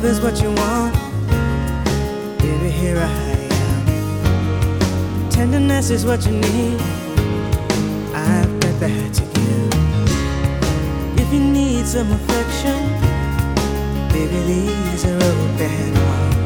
love is what you want, baby, here I am. Tenderness is what you need, I've got that to give. If you need some affection, baby, these are open arms.